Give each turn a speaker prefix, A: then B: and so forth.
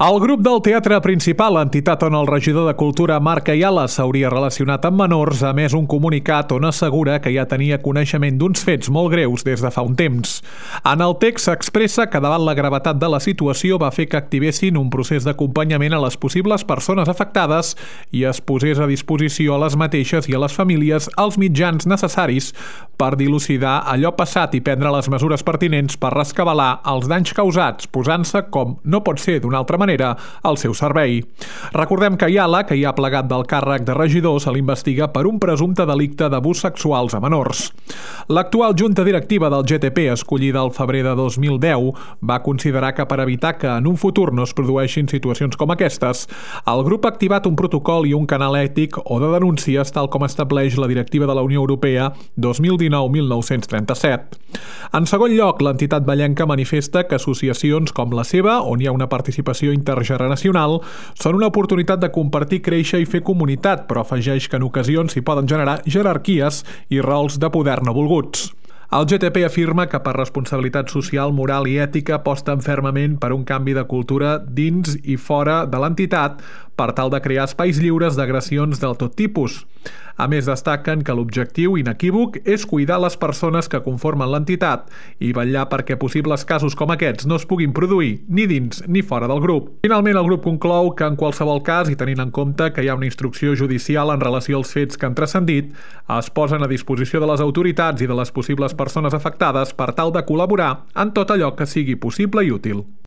A: El grup del Teatre Principal, entitat on el regidor de Cultura Marc Ayala s'hauria relacionat amb menors, ha emès un comunicat on assegura que ja tenia coneixement d'uns fets molt greus des de fa un temps. En el text s'expressa que davant la gravetat de la situació va fer que activessin un procés d'acompanyament a les possibles persones afectades i es posés a disposició a les mateixes i a les famílies els mitjans necessaris per dilucidar allò passat i prendre les mesures pertinents per rescabalar els danys causats, posant-se, com no pot ser d'una altra manera, al seu servei. Recordem que Ayala, que hi ha plegat del càrrec de regidor, se l'investiga per un presumpte delicte d'abús sexuals a menors. L'actual junta directiva del GTP, escollida al febrer de 2010, va considerar que per evitar que en un futur no es produeixin situacions com aquestes, el grup ha activat un protocol i un canal ètic o de denúncies tal com estableix la Directiva de la Unió Europea 2019-1937. En segon lloc, l'entitat vallenca manifesta que associacions com la seva, on hi ha una participació intergeneracional, són una oportunitat de compartir, créixer i fer comunitat, però afegeix que en ocasions s'hi poden generar jerarquies i rols de poder no volguts. El GTP afirma que per responsabilitat social, moral i ètica aposten fermament per un canvi de cultura dins i fora de l'entitat per tal de crear espais lliures d'agressions del tot tipus. A més, destaquen que l'objectiu inequívoc és cuidar les persones que conformen l'entitat i vetllar perquè possibles casos com aquests no es puguin produir ni dins ni fora del grup. Finalment, el grup conclou que en qualsevol cas, i tenint en compte que hi ha una instrucció judicial en relació als fets que han transcendit, es posen a disposició de les autoritats i de les possibles persones afectades per tal de col·laborar en tot allò que sigui possible i útil.